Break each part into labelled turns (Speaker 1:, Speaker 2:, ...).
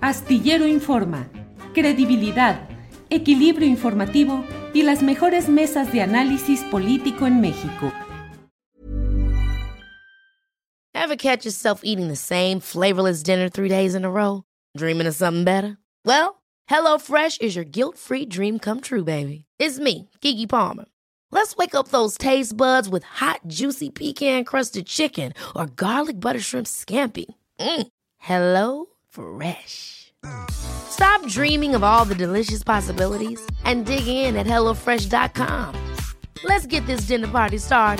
Speaker 1: Astillero Informa, credibilidad, equilibrio informativo y las mejores mesas de análisis político en México.
Speaker 2: Ever catch yourself eating the same flavorless dinner 3 days in a row? Dreaming of something better? Well, HelloFresh is your guilt-free dream come true, baby. It's me, Keke Palmer. Let's wake up those taste buds with hot, juicy pecan-crusted chicken or garlic butter shrimp scampi. Hello Fresh. Stop dreaming of all the delicious possibilities and dig in at HelloFresh.com. Let's get this dinner party started.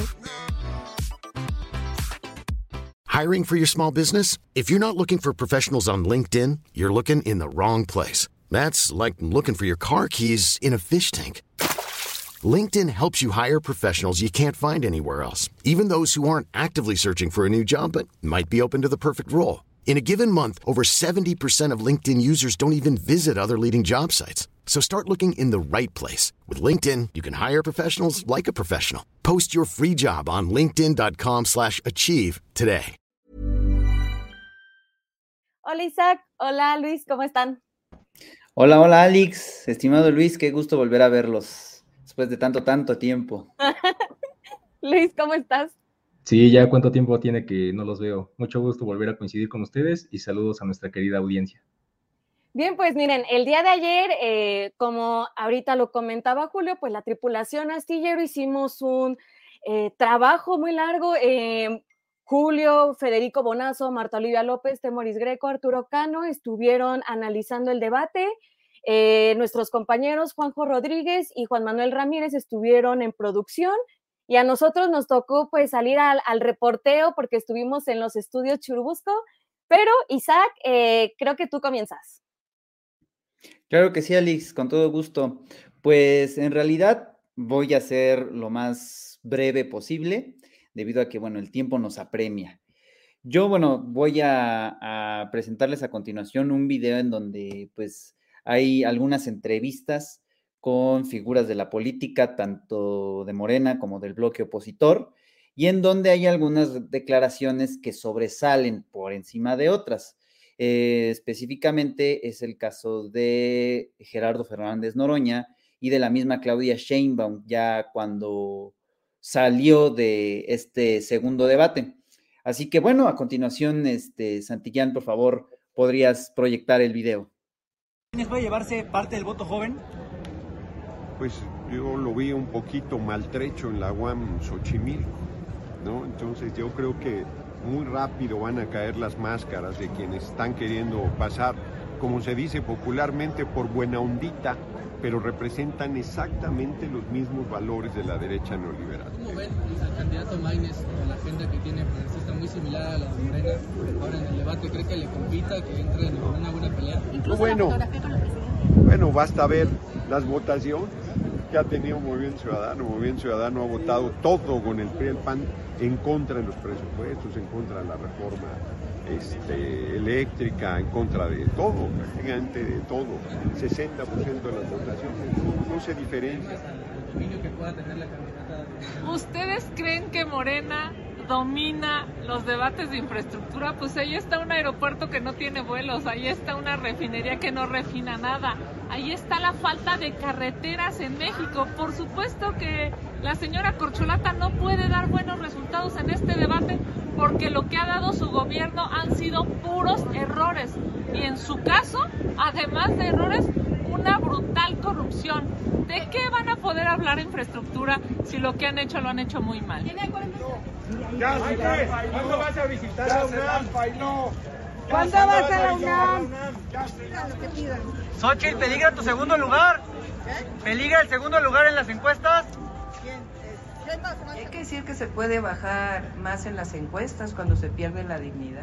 Speaker 3: Hiring for your small business? If you're not looking for professionals on LinkedIn, you're looking in the wrong place. That's like looking for your car keys in a fish tank. LinkedIn helps you hire professionals you can't find anywhere else, even those who aren't actively searching for a new job but might be open to the perfect role. In a given month, over 70% of LinkedIn users don't even visit other leading job sites. So start looking in the right place. With LinkedIn, you can hire professionals like a professional. Post your free job on linkedin.com/achieve today.
Speaker 4: Hola Isaac, hola Luis, ¿cómo están?
Speaker 5: Hola, hola Alex, estimado Luis, qué gusto volver a verlos después de tanto tiempo.
Speaker 4: Luis, ¿cómo estás?
Speaker 6: Sí, ya cuánto tiempo tiene que no los veo. Mucho gusto volver a coincidir con ustedes y saludos a nuestra querida audiencia.
Speaker 4: Bien, pues miren, el día de ayer, como ahorita lo comentaba Julio, pues la tripulación astillero hicimos un trabajo muy largo. Julio, Federico Bonazo, Marta Olivia López, Temoris Greco, Arturo Cano estuvieron analizando el debate. Nuestros compañeros Juanjo Rodríguez y Juan Manuel Ramírez estuvieron en producción y a nosotros nos tocó pues salir al reporteo porque estuvimos en los estudios Churubusco. Pero Isaac, creo que tú comienzas.
Speaker 5: Claro que sí, Alex, con todo gusto. Pues en realidad voy a ser lo más breve posible, debido a que, bueno, el tiempo nos apremia. Yo, bueno, voy a presentarles a continuación un video en donde, pues, hay algunas entrevistas con figuras de la política, tanto de Morena como del bloque opositor, y en donde hay algunas declaraciones que sobresalen por encima de otras. Específicamente es el caso de Gerardo Fernández Noroña y de la misma Claudia Sheinbaum, ya cuando salió de este segundo debate. Así que bueno, a continuación, Santillán, por favor, ¿podrías proyectar el video?
Speaker 7: ¿Quiénes puede llevarse parte del voto joven?
Speaker 8: Pues yo lo vi un poquito maltrecho en la UAM Xochimilco, ¿no? Entonces yo creo que muy rápido van a caer las máscaras de quienes están queriendo pasar, como se dice popularmente, por buena ondita, pero representan exactamente los mismos valores de la derecha neoliberal.
Speaker 9: ¿Cómo ven al candidato Maínez con la agenda que tiene progresista muy similar a la de Morena? Ahora en el debate, ¿cree que le compita, que entre en una buena pelea?
Speaker 8: Incluso bueno, basta ver las votaciones que ha tenido Movimiento Ciudadano. Movimiento Ciudadano ha votado todo con el PRI y el PAN en contra de los presupuestos, en contra de la reforma eléctrica, en contra de todo, prácticamente de todo. 60% de las votaciones no se diferencia.
Speaker 10: ¿Ustedes creen que Morena domina los debates de infraestructura? Pues ahí está un aeropuerto que no tiene vuelos, ahí está una refinería que no refina nada, ahí está la falta de carreteras en México. Por supuesto que la señora Corcholata no puede dar buenos resultados en este debate porque lo que ha dado su gobierno han sido puros errores y en su caso, además de errores, una brutal corrupción. ¿De qué van a poder hablar infraestructura si lo que han hecho lo han hecho muy mal?
Speaker 7: ¿Cuándo vas a visitar la UNAM?
Speaker 4: ¿Cuándo vas a la UNAM?
Speaker 7: Xochitl, ¿peligra tu segundo lugar? ¿Peligra el segundo lugar en las encuestas?
Speaker 11: Hay que decir que se puede bajar más en las encuestas cuando se pierde la dignidad.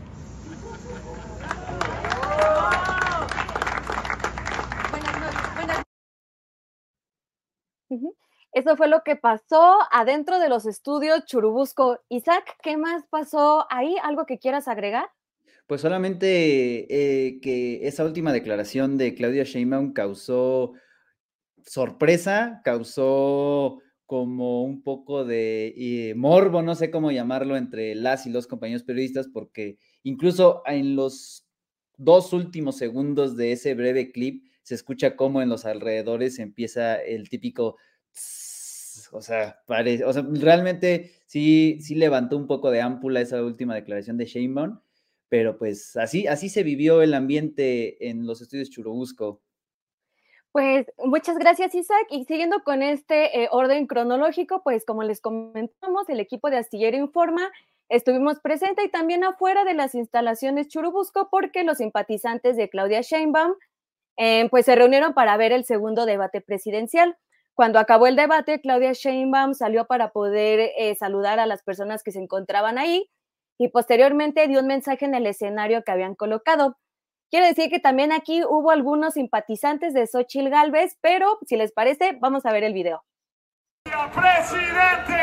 Speaker 4: Eso fue lo que pasó adentro de los estudios Churubusco. Isaac, ¿qué más pasó ahí? ¿Algo que quieras agregar?
Speaker 5: Pues solamente que esa última declaración de Claudia Sheinbaum causó sorpresa, causó como un poco de morbo, no sé cómo llamarlo, entre las y los compañeros periodistas, porque incluso en los 2 últimos segundos de ese breve clip se escucha como en los alrededores empieza el típico tss, o sea, realmente sí levantó un poco de ámpula esa última declaración de Sheinbaum, pero pues así se vivió el ambiente en los estudios Churubusco.
Speaker 4: Pues muchas gracias, Isaac. Y siguiendo con este orden cronológico, pues como les comentamos, el equipo de Astillero Informa estuvimos presentes y también afuera de las instalaciones Churubusco porque los simpatizantes de Claudia Sheinbaum pues se reunieron para ver el segundo debate presidencial. Cuando acabó el debate, Claudia Sheinbaum salió para poder saludar a las personas que se encontraban ahí y posteriormente dio un mensaje en el escenario que habían colocado. Quiero decir que también aquí hubo algunos simpatizantes de Xóchitl Gálvez, pero si les parece, vamos a ver el video.
Speaker 12: ¡Presidente!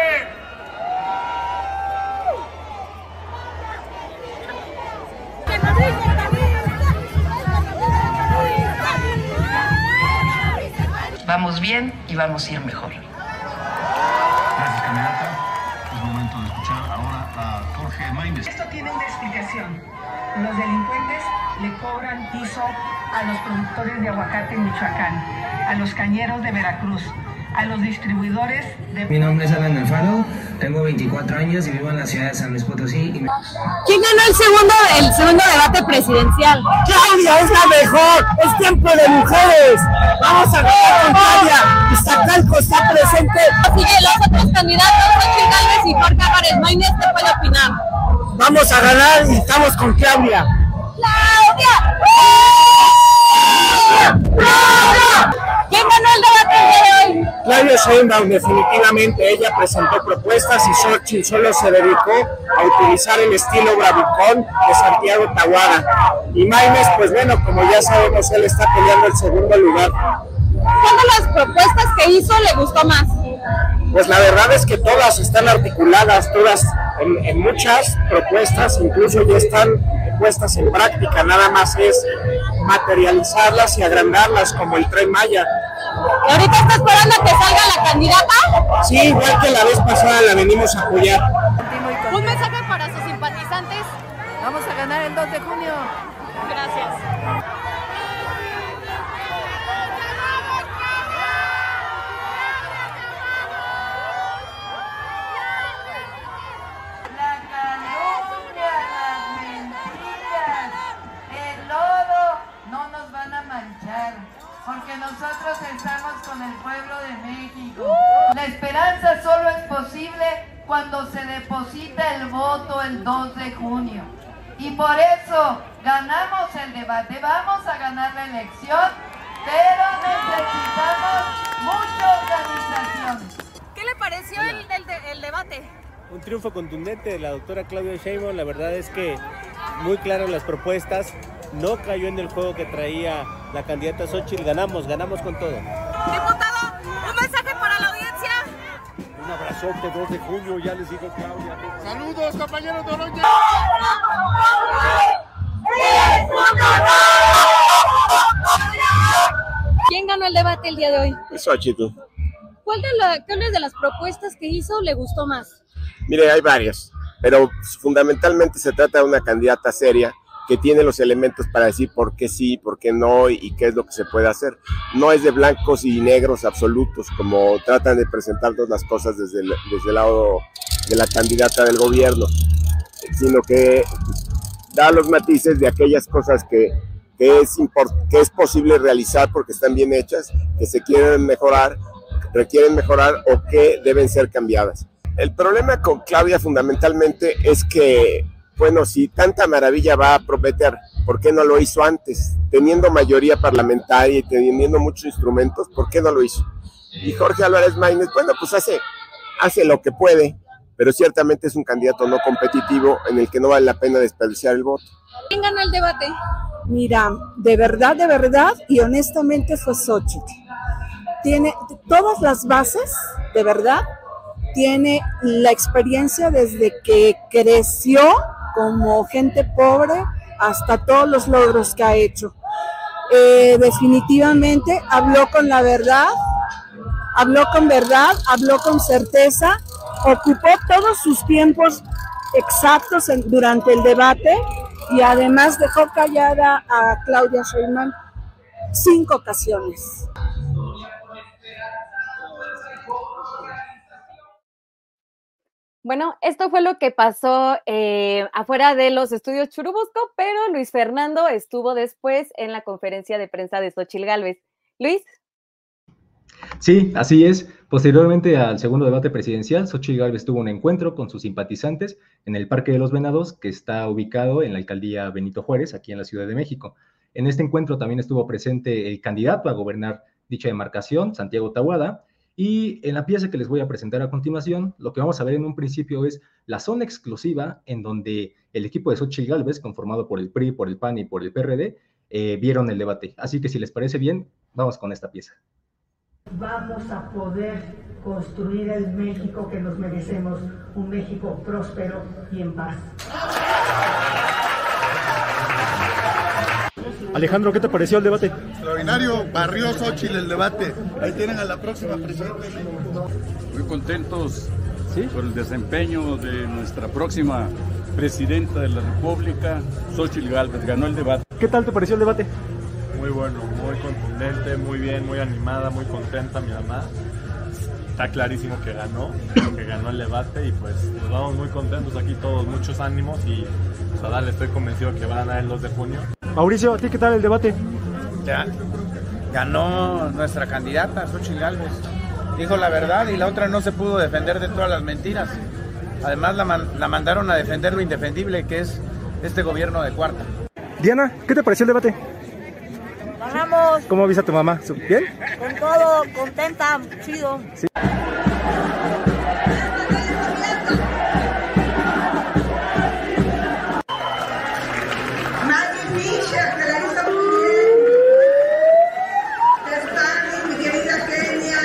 Speaker 11: Vamos bien y vamos a ir mejor.
Speaker 13: Gracias, candidata. Es momento de escuchar ahora a Jorge Maínez.
Speaker 14: Esto tiene una explicación. Los delincuentes le cobran piso a los productores de aguacate en Michoacán, a los cañeros de Veracruz, a los distribuidores de...
Speaker 15: Mi nombre es Alan Alfaro, tengo 24 años y vivo en la ciudad de San Luis Potosí.
Speaker 16: ¿Quién ganó el segundo debate presidencial?
Speaker 17: ¡Claudia es la mejor! ¡Es tiempo de mujeres! ¡Vamos a ganar con Claudia! ¡Iztacalco está presente!
Speaker 16: Sigue los otros candidatos, Xóchitl Gálvez y Jorge Álvarez Maínez, ¿qué puede opinar?
Speaker 17: Vamos a ganar y estamos con Claudia.
Speaker 16: ¡Claudia! ¿Quién ganó el debate de hoy?
Speaker 17: Claudia Sheinbaum, definitivamente. Ella presentó propuestas y Xóchitl solo se dedicó a utilizar el estilo bravucón de Santiago Tahuada. Y Maínez, pues bueno, como ya sabemos, él está peleando el segundo lugar.
Speaker 16: ¿Cuál de las propuestas que hizo le gustó más?
Speaker 17: Pues la verdad es que todas están articuladas, todas en muchas propuestas, incluso ya están puestas en práctica, nada más es materializarlas y agrandarlas como el Tren Maya.
Speaker 16: ¿Y ahorita está esperando a que salga la candidata?
Speaker 17: Sí, igual que la vez pasada la venimos a apoyar.
Speaker 16: Un mensaje para sus simpatizantes.
Speaker 11: Vamos a ganar el 2 de junio.
Speaker 16: Gracias.
Speaker 11: Porque nosotros estamos con el pueblo de México. La esperanza solo es posible cuando se deposita el voto el 2 de junio. Y por eso ganamos el debate, vamos a ganar la elección, pero necesitamos mucha organización.
Speaker 16: ¿Qué le pareció el debate?
Speaker 18: Un triunfo contundente de la doctora Claudia Sheinbaum. La verdad es que muy claras las propuestas. No cayó en el juego que traía la candidata Xóchitl. Ganamos con todo.
Speaker 16: Diputado, un mensaje para la audiencia.
Speaker 8: Un abrazote, 2 de junio, ya les digo Claudia.
Speaker 12: Saludos, compañeros de Oroña.
Speaker 16: ¿Quién ganó el debate el día de hoy?
Speaker 19: Xóchitl.
Speaker 16: ¿Cuáles de las propuestas que hizo le gustó más?
Speaker 19: Mire, hay varias, pero fundamentalmente se trata de una candidata seria que tiene los elementos para decir por qué sí, por qué no y qué es lo que se puede hacer. No es de blancos y negros absolutos, como tratan de presentar todas las cosas desde el lado de la candidata del gobierno, sino que da los matices de aquellas cosas que es posible realizar porque están bien hechas, que se quieren mejorar, requieren mejorar o que deben ser cambiadas. El problema con Claudia fundamentalmente es que, bueno, si tanta maravilla va a prometer, ¿por qué no lo hizo antes? Teniendo mayoría parlamentaria y teniendo muchos instrumentos, ¿por qué no lo hizo? Y Jorge Álvarez Maínez, bueno, pues hace lo que puede, pero ciertamente es un candidato no competitivo en el que no vale la pena desperdiciar el voto.
Speaker 16: ¿Quién ganó el debate?
Speaker 20: Mira, de verdad y honestamente fue Xóchitl. Tiene todas las bases, de verdad, tiene la experiencia desde que creció como gente pobre hasta todos los logros que ha hecho. Definitivamente habló con la verdad, habló con verdad, habló con certeza, ocupó todos sus tiempos exactos durante el debate y además dejó callada a Claudia Sheinbaum 5 ocasiones.
Speaker 4: Bueno, esto fue lo que pasó afuera de los estudios Churubusco, pero Luis Fernando estuvo después en la conferencia de prensa de Xóchitl Gálvez. Luis.
Speaker 6: Sí, así es. Posteriormente al segundo debate presidencial, Xóchitl Gálvez tuvo un encuentro con sus simpatizantes en el Parque de los Venados, que está ubicado en la alcaldía Benito Juárez, aquí en la Ciudad de México. En este encuentro también estuvo presente el candidato a gobernar dicha demarcación, Santiago Tabuada, y en la pieza que les voy a presentar a continuación, lo que vamos a ver en un principio es la zona exclusiva en donde el equipo de Xóchitl Gálvez, conformado por el PRI, por el PAN y por el PRD, vieron el debate. Así que si les parece bien, vamos con esta pieza.
Speaker 14: Vamos a poder construir el México que nos merecemos, un México próspero y en paz.
Speaker 21: Alejandro, ¿qué te pareció el debate?
Speaker 12: Extraordinario, barrió Xóchitl el debate. Ahí tienen a la próxima presidenta.
Speaker 22: Muy contentos por el desempeño de nuestra próxima presidenta de la República, Xóchitl Gálvez. Ganó el debate.
Speaker 21: ¿Qué tal te pareció el debate?
Speaker 23: Muy bueno, muy contundente, muy bien, muy animada, muy contenta mi mamá. Está clarísimo que ganó el debate y pues nos vamos muy contentos aquí todos, muchos ánimos y pues a darle, estoy convencido que van a ganar el 2 de junio.
Speaker 21: Mauricio, ¿a ti qué tal el debate?
Speaker 24: Ya, ganó nuestra candidata, Xóchitl Gálvez. Dijo la verdad y la otra no se pudo defender de todas las mentiras. Además la mandaron a defender lo indefendible que es este gobierno de cuarta.
Speaker 21: Diana, ¿qué te pareció el debate?
Speaker 25: Ganamos.
Speaker 21: ¿Cómo viste a tu mamá? ¿Bien?
Speaker 25: Con todo, contenta, chido. Sí.
Speaker 26: Más difícil, que la hizo muy bien. Destani, mi querida Kenia.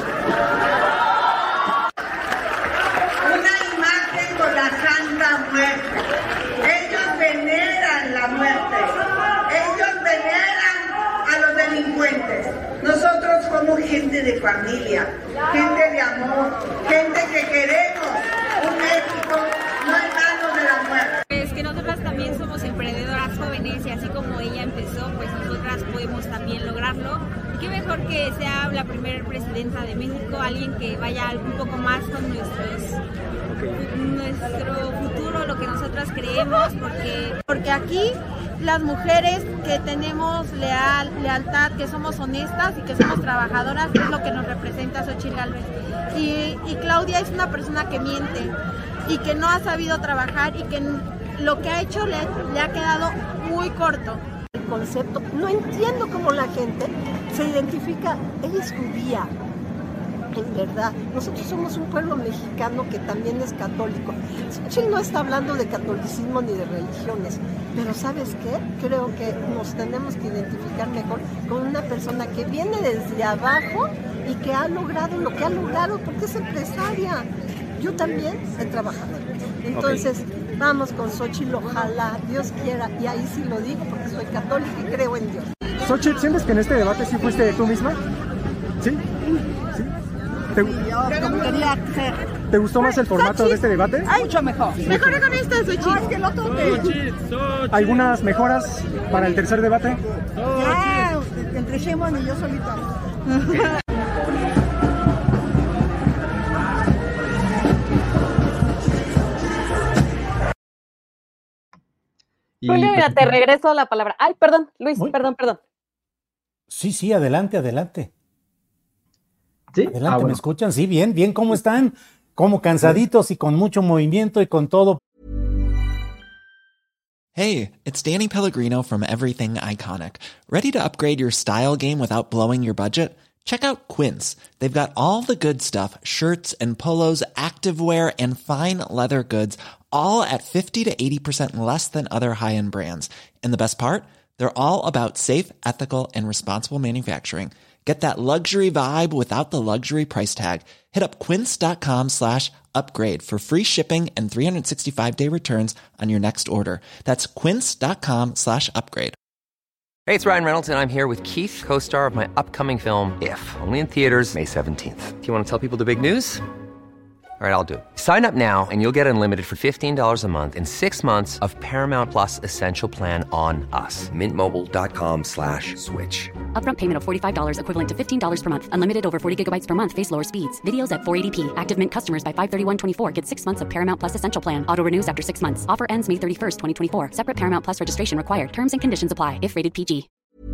Speaker 26: Una imagen con la Santa Muerte. Ellos veneran la muerte. Ellos veneran a los delincuentes. Nosotros somos gente de familia, gente de amor, gente que queremos un México no en manos de la muerte.
Speaker 27: Es que nosotras también somos emprendedoras jóvenes y así como ella empezó, pues nosotras podemos también lograrlo. Y qué mejor que sea la primera presidenta de México, alguien que vaya un poco más con nuestro futuro, lo que nosotras creemos, porque aquí las mujeres que tenemos lealtad, que somos honestas y que somos trabajadoras, es lo que nos representa Xóchitl Gálvez. Y Claudia es una persona que miente y que no ha sabido trabajar y que lo que ha hecho le ha quedado muy corto.
Speaker 28: El concepto, no entiendo cómo la gente se identifica, ella es judía. En verdad, nosotros somos un pueblo mexicano que también es católico. Xóchitl no está hablando de catolicismo ni de religiones, pero ¿sabes qué? Creo que nos tenemos que identificar mejor con una persona que viene desde abajo y que ha logrado lo que ha logrado porque es empresaria. Yo también he trabajado. Entonces, vamos con Xóchitl, ojalá Dios quiera, y ahí sí lo digo porque soy católica y creo en Dios.
Speaker 21: Xóchitl, ¿sientes que en este debate sí fuiste tú misma? ¿Sí? ¿Sí?
Speaker 28: Como quería ser.
Speaker 21: ¿Te gustó más el formato de este debate?
Speaker 28: Mucho mejor. Mejor con esta, Xóchitl. No, es que el otro
Speaker 21: ¿Algunas mejoras para el tercer debate?
Speaker 28: Ya, entre Sheinbaum y yo solita.
Speaker 4: Julio, mira, te regreso la palabra. Ay, perdón, Luis, perdón.
Speaker 29: Sí, adelante.
Speaker 6: ¿Sí?
Speaker 29: Adelante,
Speaker 6: bueno.
Speaker 29: ¿Me escuchan? Sí, bien, ¿cómo están? Como cansaditos y con mucho movimiento y con todo.
Speaker 30: Hey, it's Danny Pellegrino from Everything Iconic. Ready to upgrade your style game without blowing your budget? Check out Quince. They've got all the good stuff, shirts and polos, activewear, and fine leather goods, all at 50 to 80% less than other high-end brands. And the best part? They're all about safe, ethical, and responsible manufacturing. Get that luxury vibe without the luxury price tag. Hit up quince.com/upgrade for free shipping and 365-day returns on your next order. That's quince.com/upgrade.
Speaker 31: Hey, it's Ryan Reynolds, and I'm here with Keith, co-star of my upcoming film, If, only in theaters May 17th. Do you want to tell people the big news? All right, I'll do it. Sign up now and you'll get unlimited for $15 a month and 6 months of Paramount Plus Essential Plan on us. MintMobile.com/switch.
Speaker 1: Upfront payment of $45 equivalent to $15 per month. Unlimited over 40 gigabytes per month. Face lower speeds. Videos at 480p. Active Mint customers by 531.24 get 6 months of Paramount Plus Essential Plan. Auto renews after 6 months. Offer ends May 31st, 2024. Separate Paramount Plus registration required. Terms and conditions apply if rated PG.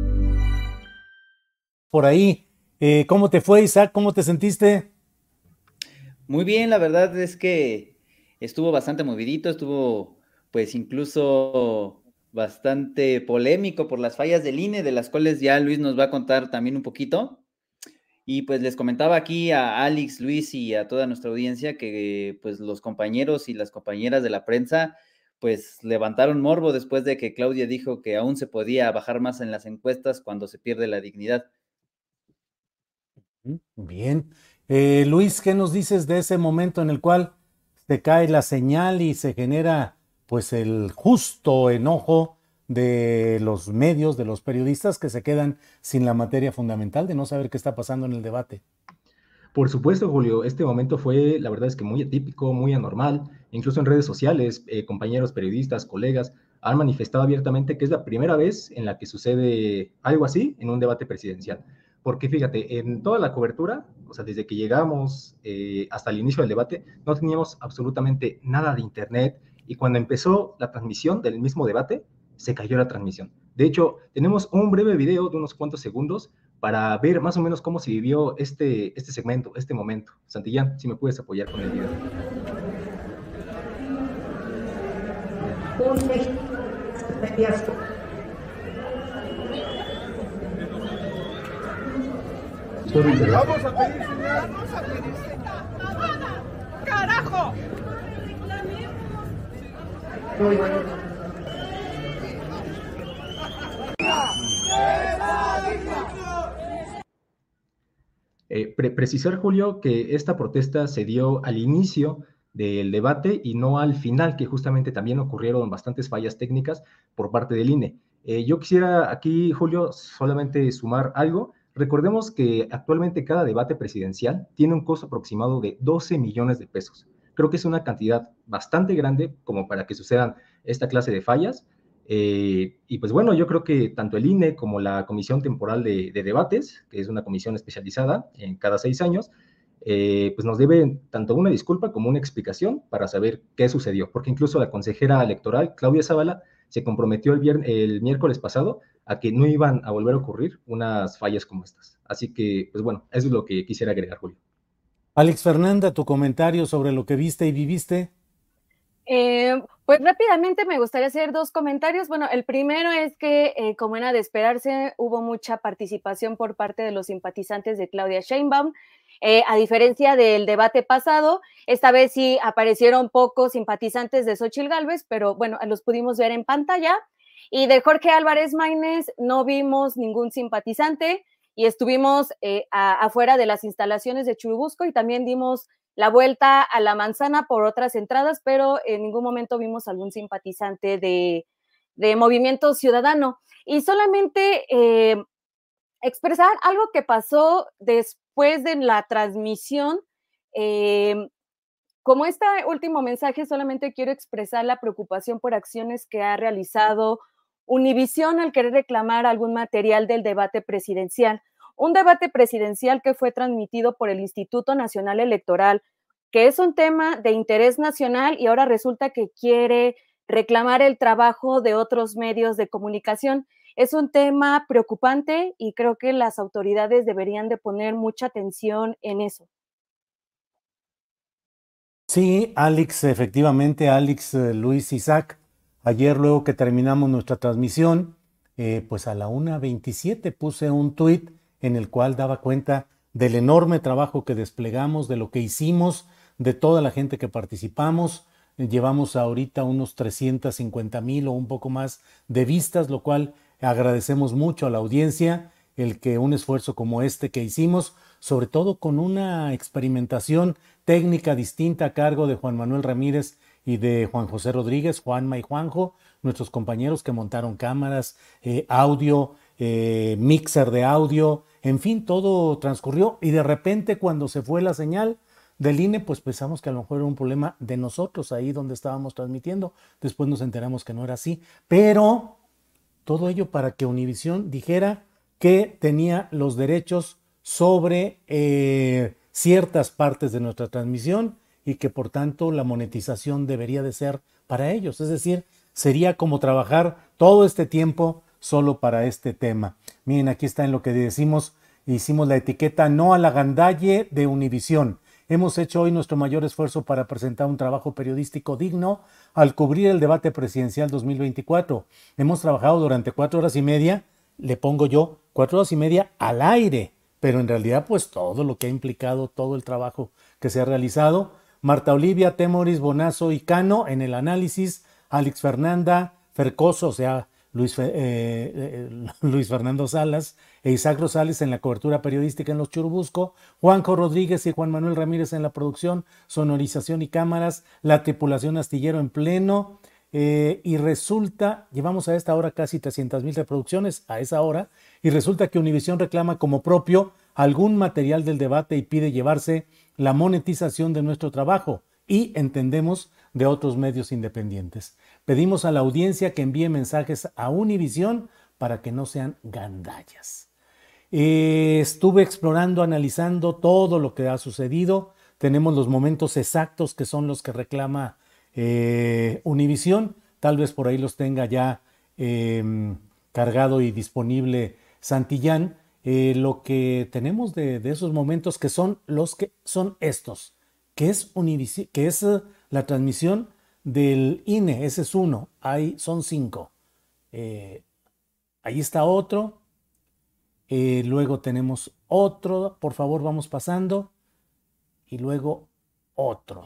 Speaker 29: Por ahí, ¿cómo te fue, Isaac? ¿Cómo te sentiste?
Speaker 2: Muy bien, la verdad es que estuvo bastante movidito, estuvo pues incluso bastante polémico por las fallas del INE, de las cuales ya Luis nos va a contar también un poquito. Y pues les comentaba aquí a Alex, Luis y a toda nuestra audiencia que pues los compañeros y las compañeras de la prensa pues levantaron morbo después de que Claudia dijo que aún se podía bajar más en las encuestas cuando se pierde la dignidad.
Speaker 29: Bien. Luis, ¿qué nos dices de ese momento en el cual se cae la señal y se genera pues el justo enojo de los medios, de los periodistas que se quedan sin la materia fundamental de no saber qué está pasando en el debate?
Speaker 6: Por supuesto, Julio, este momento fue, la verdad es que muy atípico, muy anormal. Incluso en redes sociales, compañeros periodistas, colegas, han manifestado abiertamente que es la primera vez en la que sucede algo así en un debate presidencial. Porque fíjate, en toda la cobertura, o sea, desde que llegamos hasta el inicio del debate, no teníamos absolutamente nada de internet, y cuando empezó la transmisión del mismo debate, se cayó la transmisión. De hecho, tenemos un breve video de unos cuantos segundos para ver más o menos cómo se vivió este segmento, este momento. Santillán, si me puedes apoyar con el video.
Speaker 12: Vamos a pedir señal. Vamos a pedir señal. ¡Carajo! Muy bueno.
Speaker 6: Precisar, Julio, que esta protesta se dio al inicio del debate y no al final, que justamente también ocurrieron bastantes fallas técnicas por parte del INE. Yo quisiera aquí, Julio, solamente sumar algo. Recordemos que actualmente cada debate presidencial tiene un costo aproximado de 12 millones de pesos. Creo que es una cantidad bastante grande como para que sucedan esta clase de fallas. Y pues bueno, yo creo que tanto el INE como la Comisión Temporal de Debates, que es una comisión especializada en cada 6 años, pues nos deben tanto una disculpa como una explicación para saber qué sucedió, porque incluso la consejera electoral, Claudia Zavala, se comprometió el miércoles pasado a que no iban a volver a ocurrir unas fallas como estas. Así que, pues bueno, eso es lo que quisiera agregar, Julio.
Speaker 29: Alex Fernanda, tu comentario sobre lo que viste y viviste.
Speaker 4: Pues rápidamente me gustaría hacer 2 comentarios. Bueno, el primero es que, como era de esperarse, hubo mucha participación por parte de los simpatizantes de Claudia Sheinbaum. A diferencia del debate pasado, esta vez sí aparecieron pocos simpatizantes de Xóchitl Gálvez, pero bueno, los pudimos ver en pantalla. Y de Jorge Álvarez Maínez no vimos ningún simpatizante y estuvimos afuera de las instalaciones de Churubusco y también dimos la vuelta a la manzana por otras entradas, pero en ningún momento vimos algún simpatizante de Movimiento Ciudadano. Y solamente expresar algo que pasó después de la transmisión. Como este último mensaje, solamente quiero expresar la preocupación por acciones que ha realizado Univisión al querer reclamar algún material del debate presidencial. Un debate presidencial que fue transmitido por el Instituto Nacional Electoral, que es un tema de interés nacional y ahora resulta que quiere reclamar el trabajo de otros medios de comunicación. Es un tema preocupante y creo que las autoridades deberían de poner mucha atención en eso.
Speaker 29: Sí, Alex, efectivamente, Alex, Luis, Isaac, ayer luego que terminamos nuestra transmisión, pues a la 1:27 puse un tuit en el cual daba cuenta del enorme trabajo que desplegamos, de lo que hicimos, de toda la gente que participamos. Llevamos ahorita unos 350,000 o un poco más de vistas, lo cual agradecemos mucho a la audiencia el que un esfuerzo como este que hicimos, sobre todo con una experimentación técnica distinta a cargo de Juan Manuel Ramírez y de Juan José Rodríguez, Juanma y Juanjo, nuestros compañeros que montaron cámaras, audio, mixer de audio, en fin, todo transcurrió y de repente cuando se fue la señal, del INE, pues pensamos que a lo mejor era un problema de nosotros ahí donde estábamos transmitiendo. Después nos enteramos que no era así. Pero todo ello para que Univisión dijera que tenía los derechos sobre ciertas partes de nuestra transmisión y que por tanto la monetización debería de ser para ellos. Es decir, sería como trabajar todo este tiempo solo para este tema. Miren, aquí está en lo que decimos, hicimos la etiqueta no a la gandalle de Univisión. Hemos hecho hoy nuestro mayor esfuerzo para presentar un trabajo periodístico digno al cubrir el debate presidencial 2024. Hemos trabajado durante 4 horas y media, le pongo yo 4 horas y media al aire, pero en realidad pues todo lo que ha implicado, todo el trabajo que se ha realizado. Marta Olivia, Temoris, Bonazo y Cano en el análisis, Alex Fernanda, Fercoso, o sea, Luis Fernando Salas e Isaac Rosales en la cobertura periodística en Los Churubusco, Juanjo Rodríguez y Juan Manuel Ramírez en la producción, sonorización y cámaras, la tripulación astillero en pleno, y resulta, llevamos a esta hora casi 300,000 reproducciones a esa hora, y resulta que Univisión reclama como propio algún material del debate y pide llevarse la monetización de nuestro trabajo, y entendemos de otros medios independientes. Pedimos a la audiencia que envíe mensajes a Univisión para que no sean gandallas. Estuve explorando, analizando todo lo que ha sucedido. Tenemos los momentos exactos que son los que reclama Univisión. Tal vez por ahí los tenga ya cargado y disponible Santillán. Lo que tenemos de esos momentos que son los que son estos, que es Univisión, que es la transmisión del INE, ese es uno, ahí son 5. Ahí está otro, luego tenemos otro, por favor vamos pasando, y luego otro,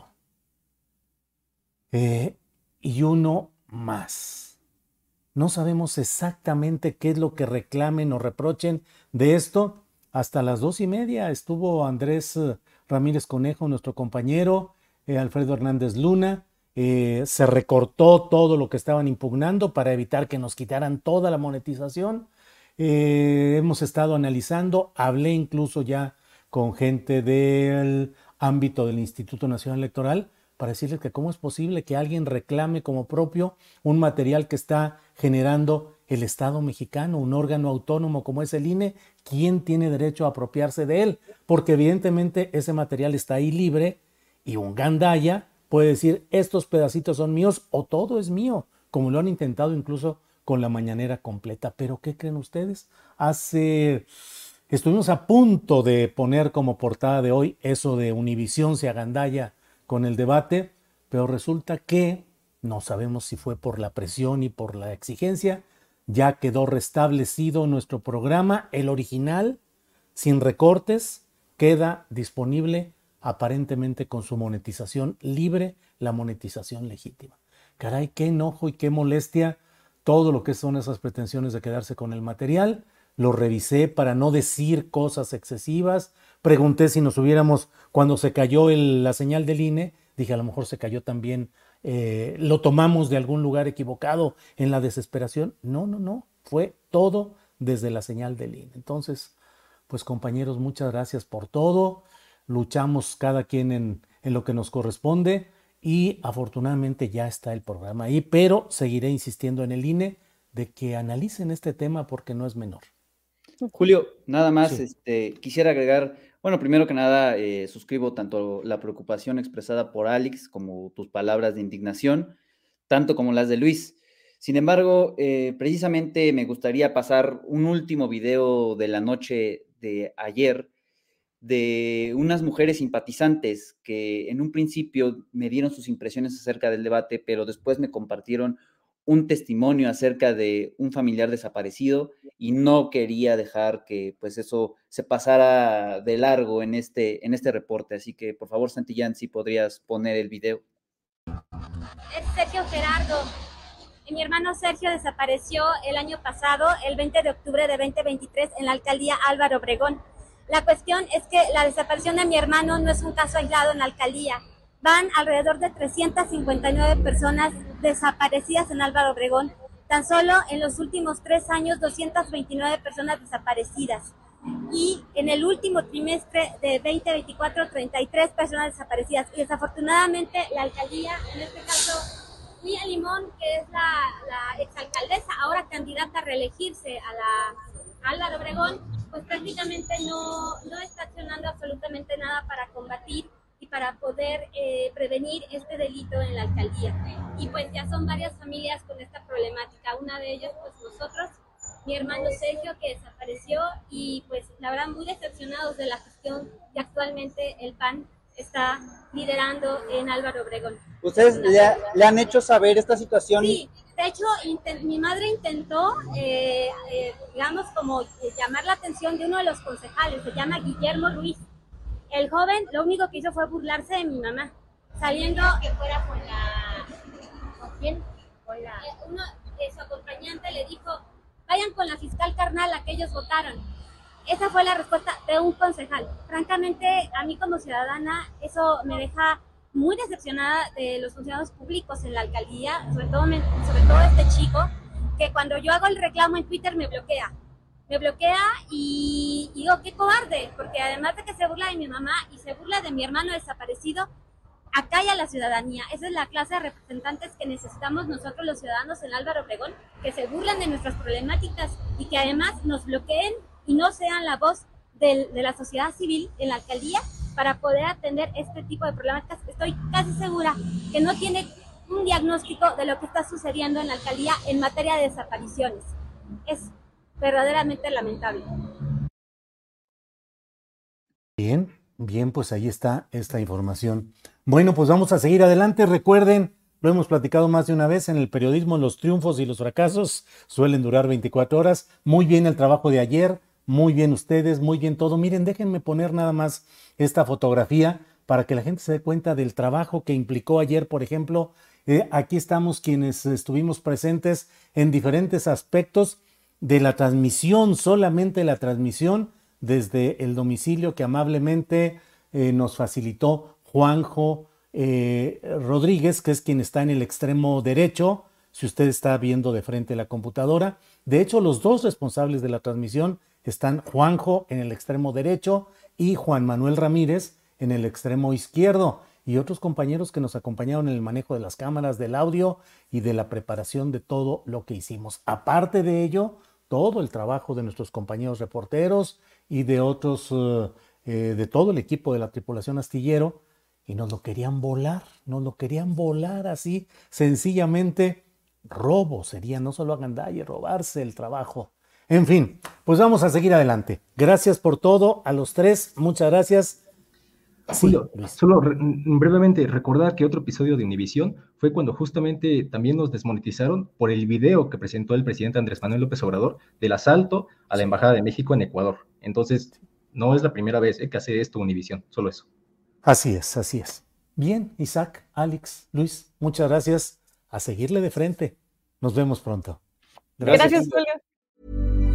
Speaker 29: y uno más. No sabemos exactamente qué es lo que reclamen o reprochen de esto. Hasta las 2:30 estuvo Andrés Ramírez Conejo, nuestro compañero, Alfredo Hernández Luna. Se recortó todo lo que estaban impugnando para evitar que nos quitaran toda la monetización. Hemos estado analizando, hablé incluso ya con gente del ámbito del Instituto Nacional Electoral para decirles que cómo es posible que alguien reclame como propio un material que está generando el Estado mexicano, un órgano autónomo como es el INE. ¿Quién tiene derecho a apropiarse de él? Porque evidentemente ese material está ahí libre y un gandalla puede decir estos pedacitos son míos o todo es mío, como lo han intentado incluso con la mañanera completa. Pero ¿qué creen ustedes? Estuvimos a punto de poner como portada de hoy eso de Univisión se agandalla con el debate, pero resulta que no sabemos si fue por la presión y por la exigencia. Ya quedó restablecido nuestro programa, el original, sin recortes, queda disponible aparentemente con su monetización libre, la monetización legítima. Caray, qué enojo y qué molestia todo lo que son esas pretensiones de quedarse con el material. Lo revisé para no decir cosas excesivas. Pregunté si nos hubiéramos, cuando se cayó la señal del INE, dije a lo mejor se cayó también, lo tomamos de algún lugar equivocado en la desesperación. No, fue todo desde la señal del INE. Entonces, pues compañeros, muchas gracias por todo. Luchamos cada quien en lo que nos corresponde y afortunadamente ya está el programa ahí, pero seguiré insistiendo en el INE de que analicen este tema porque no es menor.
Speaker 2: Julio, nada más,
Speaker 29: Sí.
Speaker 2: quisiera agregar, bueno, primero que nada, suscribo tanto la preocupación expresada por Alex como tus palabras de indignación, tanto como las de Luis. Sin embargo, precisamente me gustaría pasar un último video de la noche de ayer de unas mujeres simpatizantes que en un principio me dieron sus impresiones acerca del debate, pero después me compartieron un testimonio acerca de un familiar desaparecido y no quería dejar que pues eso se pasara de largo en este reporte. Así que por favor, Santillán, si podrías poner el video.
Speaker 3: Es Sergio Gerardo. Mi hermano Sergio desapareció el año pasado, el 20 de octubre de 2023, en la alcaldía Álvaro Obregón. La cuestión es que la desaparición de mi hermano no es un caso aislado en la alcaldía. Van alrededor de 359 personas desaparecidas en Álvaro Obregón. Tan solo en los últimos 3 años, 229 personas desaparecidas. y en el último trimestre de 2024, 33 personas desaparecidas. Y desafortunadamente la alcaldía, en este caso Mía Limón, que es la exalcaldesa, ahora candidata a reelegirse a la Álvaro Obregón, pues prácticamente no está accionando absolutamente nada para combatir y para poder prevenir este delito en la alcaldía. Y pues ya son varias familias con esta problemática. Una de ellas, pues nosotros, mi hermano Sergio, que desapareció, y pues la verdad muy decepcionados de la gestión que actualmente el PAN está liderando en Álvaro Obregón.
Speaker 5: ¿Ustedes le han hecho saber esta situación?
Speaker 3: Sí, de hecho mi madre intentó, digamos, como llamar la atención de uno de los concejales, se llama Guillermo Ruiz. El joven lo único que hizo fue burlarse de mi mamá, saliendo que fuera con quién, uno de su acompañante le dijo, vayan con la fiscal carnal a que ellos votaron. Esa fue la respuesta de un concejal. Francamente, a mí como ciudadana, eso me deja muy decepcionada de los funcionarios públicos en la alcaldía, sobre todo este chico, que cuando yo hago el reclamo en Twitter me bloquea y digo, qué cobarde, porque además de que se burla de mi mamá y se burla de mi hermano desaparecido, acalla a la ciudadanía. Esa es la clase de representantes que necesitamos nosotros los ciudadanos en Álvaro Obregón, que se burlan de nuestras problemáticas y que además nos bloqueen y no sean la voz de la sociedad civil en la alcaldía para poder atender este tipo de problemáticas. Estoy casi segura que no tiene un diagnóstico de lo que está sucediendo en la alcaldía en materia de desapariciones. Es verdaderamente lamentable.
Speaker 29: Bien, pues ahí está esta información. Bueno, pues vamos a seguir adelante. Recuerden, lo hemos platicado más de una vez, en el periodismo los triunfos y los fracasos suelen durar 24 horas. Muy bien el trabajo de ayer, muy bien ustedes, muy bien todo. Miren, déjenme poner nada más esta fotografía para que la gente se dé cuenta del trabajo que implicó ayer, por ejemplo. Aquí estamos quienes estuvimos presentes en diferentes aspectos de la transmisión, solamente la transmisión desde el domicilio que amablemente nos facilitó Juanjo Rodríguez, que es quien está en el extremo derecho, si usted está viendo de frente la computadora. De hecho, los dos responsables de la transmisión están Juanjo en el extremo derecho y Juan Manuel Ramírez en el extremo izquierdo, y otros compañeros que nos acompañaron en el manejo de las cámaras, del audio y de la preparación de todo lo que hicimos. Aparte de ello, todo el trabajo de nuestros compañeros reporteros y de otros, de todo el equipo de la tripulación astillero, y nos lo querían volar así, sencillamente robo sería, no solo agandalle, robarse el trabajo. En fin, pues vamos a seguir adelante. Gracias por todo a los tres, muchas gracias.
Speaker 6: Julio, solo brevemente recordar que otro episodio de Univisión fue cuando justamente también nos desmonetizaron por el video que presentó el presidente Andrés Manuel López Obrador del asalto a la Embajada de México en Ecuador. Entonces, no es la primera vez que hace esto Univisión, solo eso.
Speaker 29: Así es. Bien, Isaac, Alex, Luis, muchas gracias. A seguirle de frente. Nos vemos pronto.
Speaker 4: Gracias, Julio.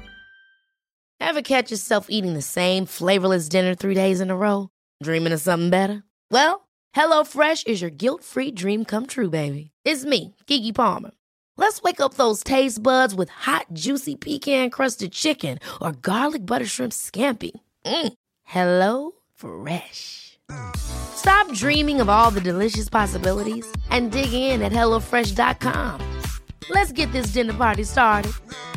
Speaker 7: Ever catch yourself eating the same flavorless dinner 3 days in a row? Dreaming of something better? Well, HelloFresh is your guilt-free dream come true, baby. It's me, Keke Palmer. Let's wake up those taste buds with hot, juicy pecan-crusted chicken or garlic butter shrimp scampi. Hello Fresh. Stop dreaming of all the delicious possibilities and dig in at HelloFresh.com. Let's get this dinner party started.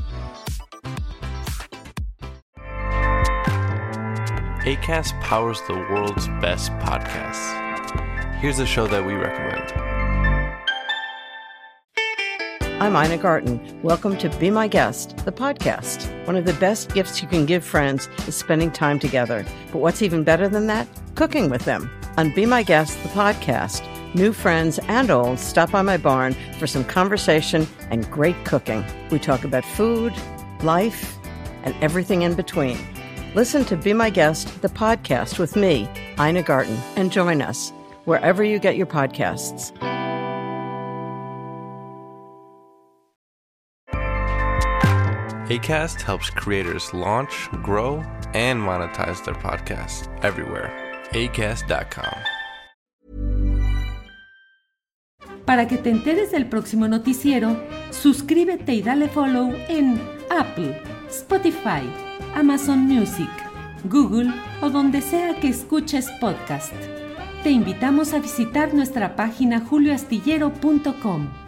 Speaker 8: Acast powers the world's best podcasts. Here's a show that we recommend.
Speaker 9: I'm Ina Garten. Welcome to Be My Guest, the podcast. One of the best gifts you can give friends is spending time together. But what's even better than that? Cooking with them. On Be My Guest, the podcast, new friends and old stop by my barn for some conversation and great cooking. We talk about food, life, and everything in between. Listen to Be My Guest, the podcast with me, Ina Garten, and join us wherever you get your podcasts.
Speaker 8: Acast helps creators launch, grow, and monetize their podcasts everywhere. Acast.com.
Speaker 10: Para que te enteres del próximo noticiero, suscríbete y dale follow en Apple, Spotify, Amazon Music, Google o donde sea que escuches podcast. Te invitamos a visitar nuestra página julioastillero.com.